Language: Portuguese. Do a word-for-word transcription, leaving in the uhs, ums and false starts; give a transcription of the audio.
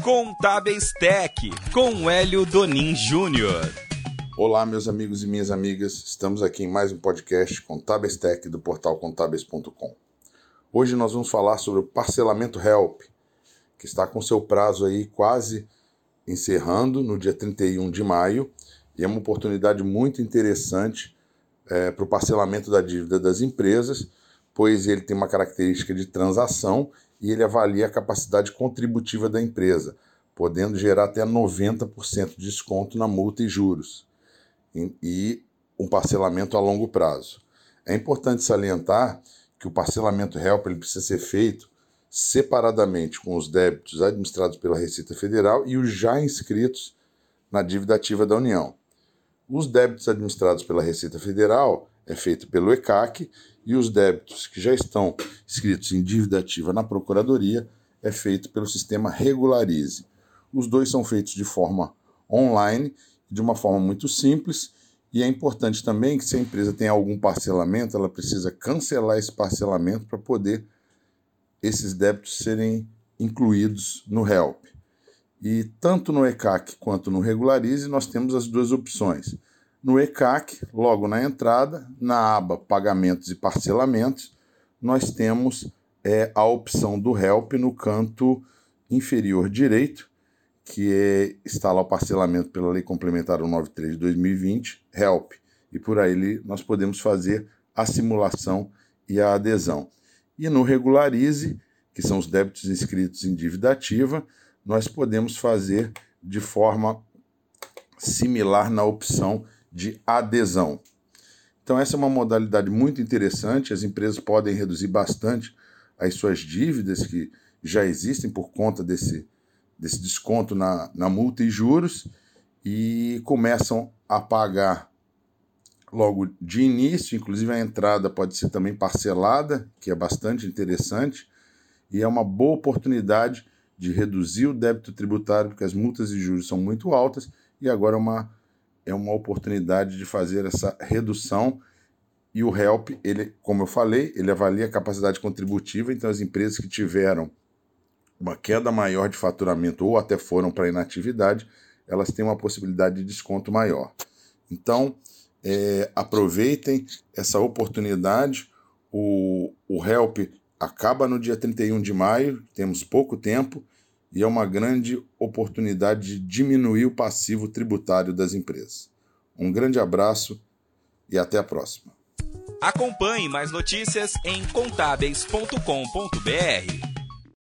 Contábeis Tech, com Hélio Donin Júnior. Olá, meus amigos e minhas amigas. Estamos aqui em mais um podcast Contábeis Tech do portal contábeis ponto com. Hoje nós vamos falar sobre o parcelamento Help, que está com seu prazo aí quase encerrando no dia trinta e um de maio, e é uma oportunidade muito interessante é, para o parcelamento da dívida das empresas, pois ele tem uma característica de transação e ele avalia a capacidade contributiva da empresa, podendo gerar até noventa por cento de desconto na multa e juros, e, e um parcelamento a longo prazo. É importante salientar que o parcelamento Help ele precisa ser feito separadamente com os débitos administrados pela Receita Federal e os já inscritos na dívida ativa da União. Os débitos administrados pela Receita Federal é feito pelo E C A C e os débitos que já estão inscritos em dívida ativa na Procuradoria é feito pelo sistema Regularize. Os dois são feitos de forma online, de uma forma muito simples, e é importante também que se a empresa tem algum parcelamento, ela precisa cancelar esse parcelamento para poder esses débitos serem incluídos no Help. E tanto no E C A C quanto no Regularize nós temos as duas opções. No E C A C, logo na entrada, na aba Pagamentos e Parcelamentos, nós temos é, a opção do Help no canto inferior direito, que é, está lá o parcelamento pela Lei Complementar cento e noventa e três de dois mil e vinte, Help. E por aí nós podemos fazer a simulação e a adesão. E no Regularize, que são os débitos inscritos em dívida ativa, nós podemos fazer de forma similar na opção de adesão. Então essa é uma modalidade muito interessante, as empresas podem reduzir bastante as suas dívidas que já existem por conta desse, desse desconto na, na multa e juros e começam a pagar logo de início, inclusive a entrada pode ser também parcelada, que é bastante interessante, e é uma boa oportunidade de reduzir o débito tributário, porque as multas e juros são muito altas, e agora é uma é uma oportunidade de fazer essa redução. E o Help, ele, como eu falei, ele avalia a capacidade contributiva, então as empresas que tiveram uma queda maior de faturamento ou até foram para inatividade, elas têm uma possibilidade de desconto maior. Então, é, aproveitem essa oportunidade. O, o Help acaba no dia trinta e um de maio, temos pouco tempo, e é uma grande oportunidade de diminuir o passivo tributário das empresas. Um grande abraço e até a próxima. Acompanhe mais notícias em contábeis ponto com ponto br.